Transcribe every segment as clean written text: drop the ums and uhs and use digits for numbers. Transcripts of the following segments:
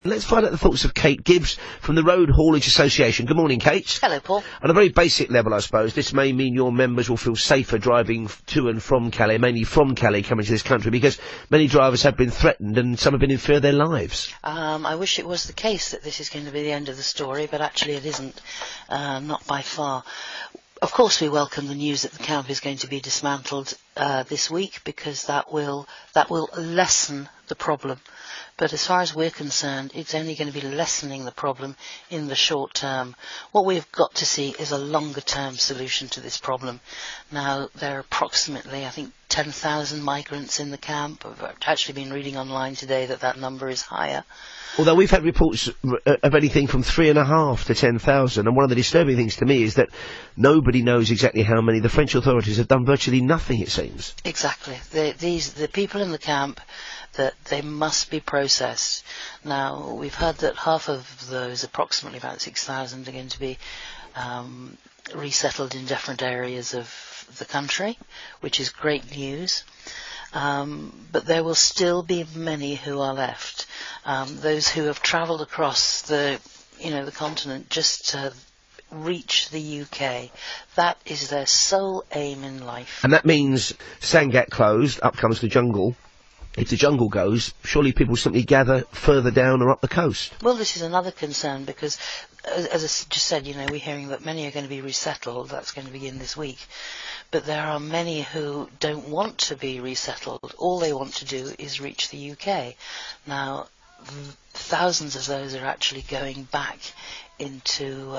Let's find out the thoughts of Kate Gibbs from the Road Haulage Association. Good morning, Kate. Hello, Paul. On a very basic level, I suppose, this may mean your members will feel safer driving to and from Calais, mainly from Calais, coming to this country, because many drivers have been threatened and some have been in fear of their lives. I wish it was the case that this is going to be the end of the story, but actually it isn't. Not by far. Of course, we welcome the news that the camp is going to be dismantled this week, because that will lessen the problem. But as far as we're concerned, it's only going to be lessening the problem in the short term. What we've got to see is a longer-term solution to this problem. Now, there are approximately, I think, 10,000 migrants in the camp. I've actually been reading online today that number is higher. Although we've had reports of anything from 3.5 to 10,000, and one of the disturbing things to me is that nobody knows exactly how many. The French authorities have done virtually nothing, it seems. Exactly. The people in the camp, that they must be processed. Now, we've heard that half of those, approximately about 6,000, are going to be resettled in different areas of the country, which is great news. But there will still be many who are left. Those who have travelled across the continent just to reach the UK. That is their sole aim in life. And that means Sangatte closed, up comes the jungle. If the jungle goes, surely people simply gather further down or up the coast. Well, this is another concern because, as I just said, we're hearing that many are going to be resettled. That's going to begin this week. But there are many who don't want to be resettled. All they want to do is reach the UK. Now, thousands of those are actually going back into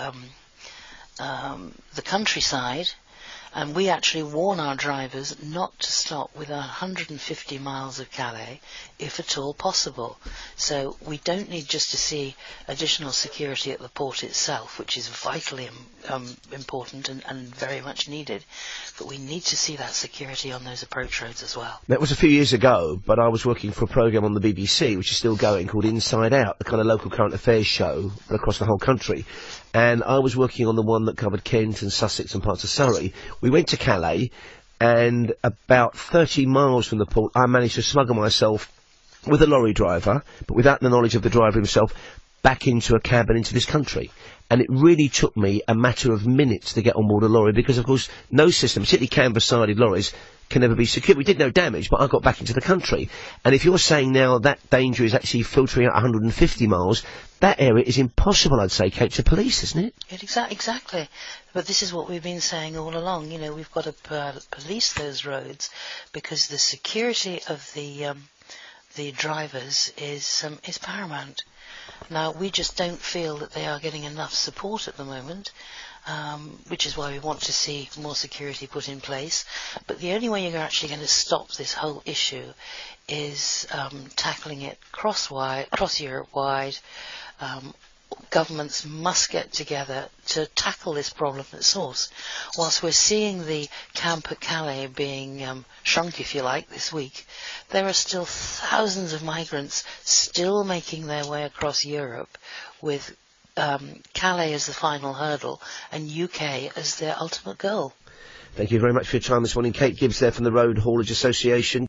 the countryside. And we actually warn our drivers not to stop within 150 miles of Calais, if at all possible. So we don't need just to see additional security at the port itself, which is vitally important and very much needed, but we need to see that security on those approach roads as well. That was a few years ago, but I was working for a programme on the BBC, which is still going, called Inside Out, the kind of local current affairs show across the whole country. And I was working on the one that covered Kent and Sussex and parts of Surrey. We went to Calais, and about 30 miles from the port, I managed to smuggle myself with a lorry driver, but without the knowledge of the driver himself, back into a cab and into this country. And it really took me a matter of minutes to get on board a lorry, because, of course, no system, particularly canvas-sided lorries, can ever be secure. We did no damage, but I got back into the country. And if you're saying now that danger is actually filtering out 150 miles, that area is impossible, I'd say, Kate, to police, isn't it? Exactly. But this is what we've been saying all along. We've got to police those roads, because the security of the drivers is paramount. Now, we just don't feel that they are getting enough support at the moment, which is why we want to see more security put in place. But the only way you're actually going to stop this whole issue is tackling it cross Europe-wide. Governments must get together to tackle this problem at source. Whilst we're seeing the camp at Calais being shrunk, if you like, this week, there are still thousands of migrants still making their way across Europe, with Calais as the final hurdle and UK as their ultimate goal. Thank you very much for your time this morning. Kate Gibbs there from the Road Haulage Association.